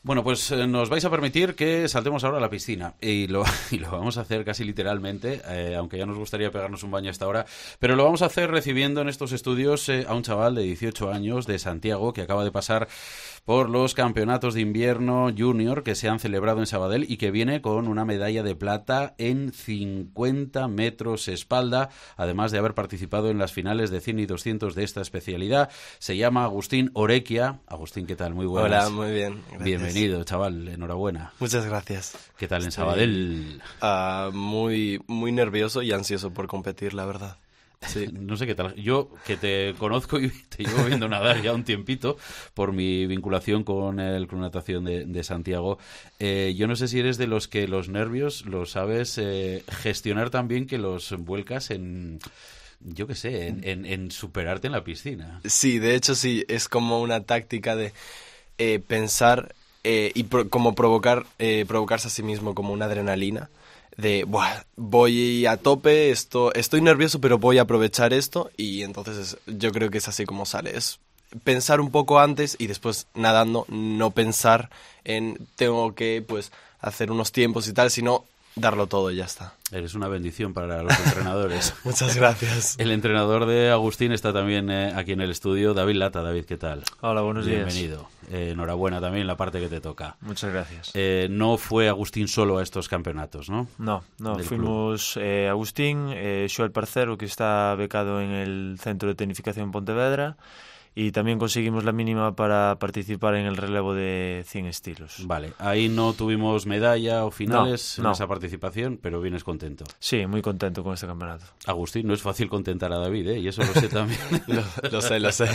Bueno, pues nos vais a permitir que saltemos ahora a la piscina y lo vamos a hacer casi literalmente, aunque ya nos gustaría pegarnos un baño a esta hora, pero lo vamos a hacer recibiendo en estos estudios a un chaval de 18 años de Santiago que acaba de pasar por los campeonatos de invierno junior que se han celebrado en Sabadell y que viene con una medalla de plata en 50 metros espalda, además de haber participado en las finales de 100 y 200 de esta especialidad. Se llama Agustín Orequia. Agustín, ¿qué tal? Muy buenas. Hola, muy bien. Gracias. Bienvenido, chaval. Enhorabuena. Muchas gracias. ¿Qué tal en Sabadell? Muy nervioso y ansioso por competir, la verdad. Sí. No sé qué tal. Yo, que te conozco y te llevo viendo nadar ya un tiempito por mi vinculación con el Club Natación de Santiago, yo no sé si eres de los que los nervios los sabes gestionar tan bien que los vuelcas en... Yo qué sé, en superarte en la piscina. Sí, de hecho sí, es como una táctica de pensar y como provocarse a sí mismo como una adrenalina de, buah, voy a tope, estoy nervioso pero voy a aprovechar esto y entonces yo creo que es así como sale, es pensar un poco antes y después nadando no pensar en tengo que pues hacer unos tiempos y tal, sino darlo todo y ya está. Eres una bendición para los entrenadores. Muchas gracias. El entrenador de Agustín está también aquí en el estudio, David Lata. David, ¿qué tal? Hola, buenos días. Bienvenido. Enhorabuena también en la parte que te toca. Muchas gracias. No fue Agustín solo a estos campeonatos, ¿no? No, fuimos Agustín, Xoel Parcero, que está becado en el Centro de Tecnificación Pontevedra, y también conseguimos la mínima para participar en el relevo de 100 estilos. Vale, ahí no tuvimos medalla o finales no. en esa participación, pero vienes contento. Sí, muy contento con este campeonato. Agustín, no es fácil contentar a David, y eso lo sé también. Lo sé.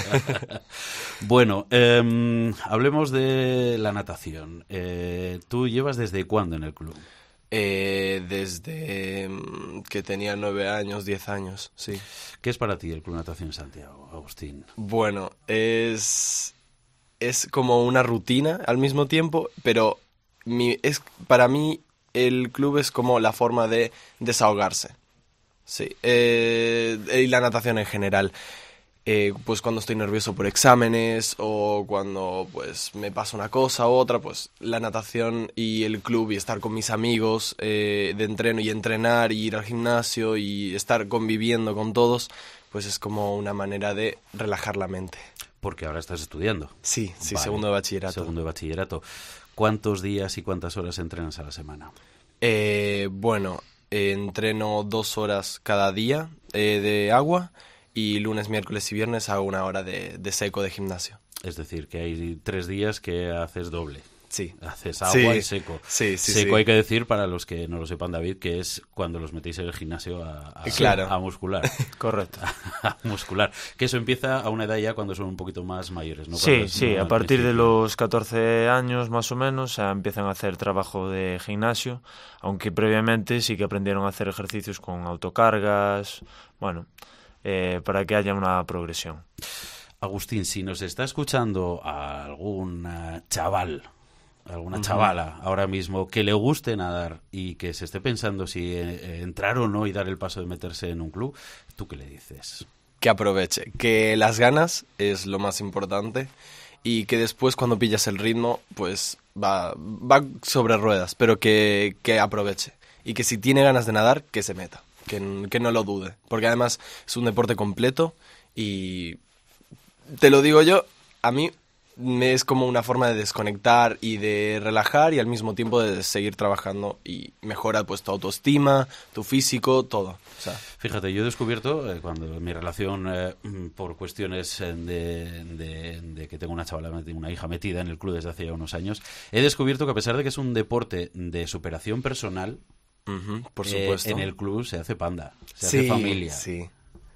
Bueno, hablemos de la natación. ¿Tú llevas desde cuándo en el club? Desde que tenía 9 años, 10 años, sí. ¿Qué es para ti el Club Natación Santiago, Agustín? Bueno, es como una rutina al mismo tiempo, pero para mí el club es como la forma de desahogarse. Sí, y la natación en general. Pues cuando estoy nervioso por exámenes o cuando pues me pasa una cosa u otra, pues la natación y el club y estar con mis amigos de entreno y entrenar y ir al gimnasio y estar conviviendo con todos, pues es como una manera de relajar la mente. Porque ahora estás estudiando. Sí, Vale. Segundo de bachillerato. Segundo de bachillerato. ¿Cuántos días y cuántas horas entrenas a la semana? Bueno, entreno 2 horas cada día de agua. Y lunes, miércoles y viernes hago 1 hora de seco de gimnasio. Es decir, que hay 3 días que haces doble. Sí. Haces agua y seco. Sí. Seco hay que decir, para los que no lo sepan, David, que es cuando los metéis en el gimnasio a muscular. Correcto. A muscular. Que eso empieza a una edad ya cuando son un poquito más mayores, ¿no? Sí, a partir de los 14 años más o menos empiezan a hacer trabajo de gimnasio, aunque previamente sí que aprendieron a hacer ejercicios con autocargas, bueno... para que haya una progresión. Agustín, si nos está escuchando algún chaval, alguna chavala ahora mismo que le guste nadar y que se esté pensando si entrar o no y dar el paso de meterse en un club, ¿tú qué le dices? Que aproveche, que las ganas es lo más importante y que después cuando pillas el ritmo pues va sobre ruedas, pero que aproveche y que si tiene ganas de nadar, que se meta. Que no lo dude, porque además es un deporte completo y te lo digo yo, a mí es como una forma de desconectar y de relajar y al mismo tiempo de seguir trabajando y mejora pues tu autoestima, tu físico, todo. O sea, fíjate, yo he descubierto cuando en mi relación por cuestiones de que tengo una chavala, una hija metida en el club desde hace ya unos años, he descubierto que a pesar de que es un deporte de superación personal, por supuesto. En el club se hace panda, se hace familia. Sí.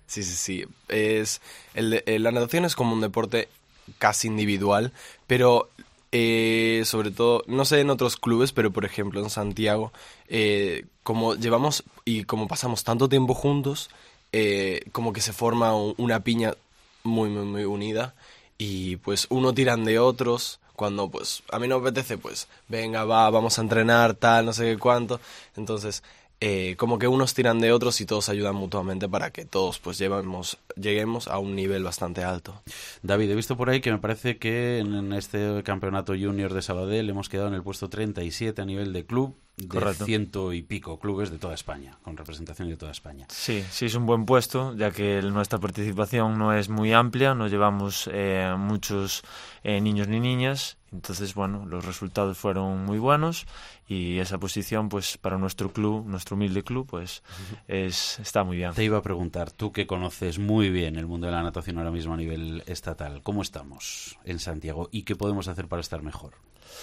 La natación es como un deporte casi individual, pero sobre todo, no sé en otros clubes, pero por ejemplo en Santiago, como llevamos y como pasamos tanto tiempo juntos, como que se forma una piña muy, muy, muy unida y pues uno tiran de otros. Cuando pues a mí no me apetece, pues venga, vamos a entrenar, tal, no sé qué cuánto. Entonces, como que unos tiran de otros y todos ayudan mutuamente para que todos pues llevemos lleguemos a un nivel bastante alto. David, he visto por ahí que me parece que en este campeonato junior de Sabadell hemos quedado en el puesto 37 a nivel de club, de Correcto. 100 y pico clubes de toda España, con representación de toda España. Sí, sí es un buen puesto, ya que nuestra participación no es muy amplia, no llevamos muchos niños ni niñas, entonces bueno, los resultados fueron muy buenos y esa posición pues para nuestro club, nuestro humilde club, pues está muy bien. Te iba a preguntar, tú que conoces muy bien el mundo de la natación ahora mismo a nivel estatal, ¿cómo estamos en Santiago y qué podemos hacer para estar mejor?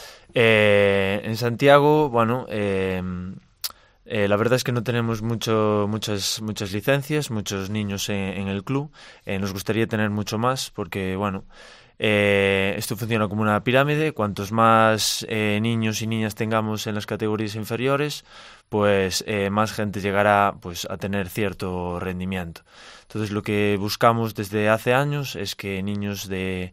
En Santiago, bueno, la verdad es que no tenemos muchas licencias, muchos niños en el club. Nos gustaría tener mucho más porque, bueno, esto funciona como una pirámide. Cuantos más niños y niñas tengamos en las categorías inferiores, pues más gente llegará pues a tener cierto rendimiento. Entonces lo que buscamos desde hace años es que niños de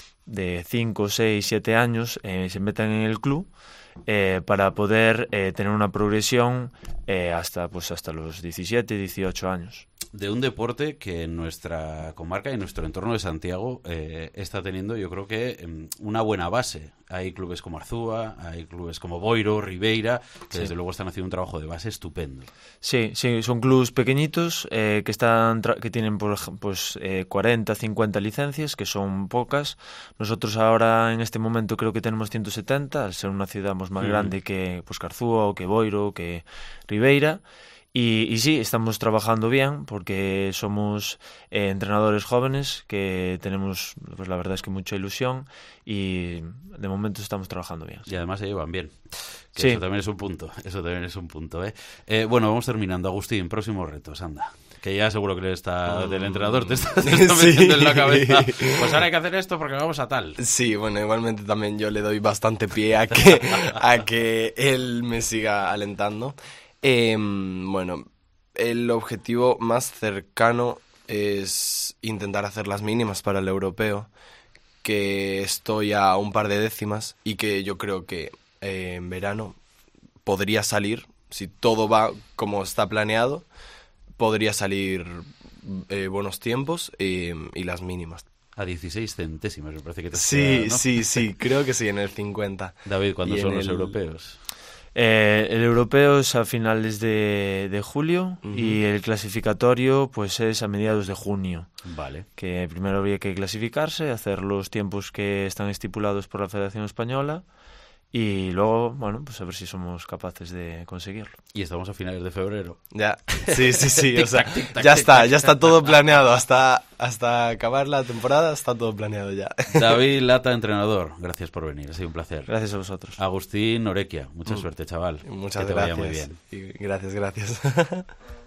5, 6, 7 años se metan en el club para poder tener una progresión hasta los 17, 18 años. De un deporte que en nuestra comarca y en nuestro entorno de Santiago está teniendo, yo creo que una buena base. Hay clubes como Arzúa, hay clubes como Boiro, Ribeira, que desde luego están haciendo un trabajo de base estupendo. Sí, son clubes pequeñitos que tienen pues 40, 50 licencias, que son pocas. Nosotros ahora en este momento creo que tenemos 170, al ser una ciudad más grande que pues, Arzúa o que Boiro o que Ribeira. Y sí, estamos trabajando bien porque somos entrenadores jóvenes que tenemos, pues la verdad es que mucha ilusión y de momento estamos trabajando bien. Y además se llevan bien. Que Sí. Eso también es un punto, Bueno, vamos terminando. Agustín, próximos retos, anda. Que ya seguro que del entrenador te está metiendo en la cabeza. Pues ahora hay que hacer esto porque vamos a tal. Sí, bueno, igualmente también yo le doy bastante pie a que él me siga alentando. Bueno, el objetivo más cercano es intentar hacer las mínimas para el europeo, que estoy a un par de décimas y que yo creo que en verano podría salir, si todo va como está planeado, podría salir buenos tiempos y las mínimas. A 16 centésimas, me parece que te has Sí, quedado, ¿no? sí, creo que sí, en el 50. David, ¿cuándo Y son en los el- europeos? El europeo es a finales de julio y el clasificatorio pues es a mediados de junio. Vale. Que primero habría que clasificarse, hacer los tiempos que están estipulados por la Federación Española y luego, bueno, pues a ver si somos capaces de conseguirlo. Y estamos a finales de febrero. Ya, sí, o sea, Tic-tac, ya tic-tac. está todo planeado, hasta acabar la temporada está todo planeado ya. David Lata, entrenador, gracias por venir, ha sido un placer. Gracias a vosotros. Agustín Orequia, mucha suerte, chaval. Muchas que te gracias. vaya muy bien. Y gracias.